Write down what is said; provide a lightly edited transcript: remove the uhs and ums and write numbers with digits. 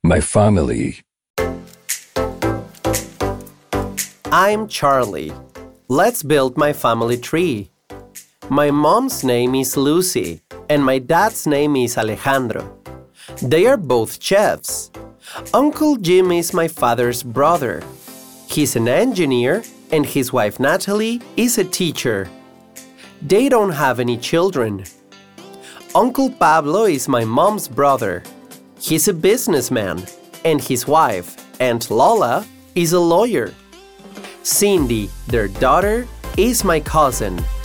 My family. I'm Charlie. Let's build my family tree. My mom's name is Lucy, and my dad's name is Alejandro. They are both chefs. Uncle Jim is my father's brother. He's an engineer, and his wife Natalie is a teacher. They don't have any children. Uncle Pablo is my mom's brother. He's a businessman, and his wife, Aunt Lola, is a lawyer. Cindy, their daughter, is my cousin.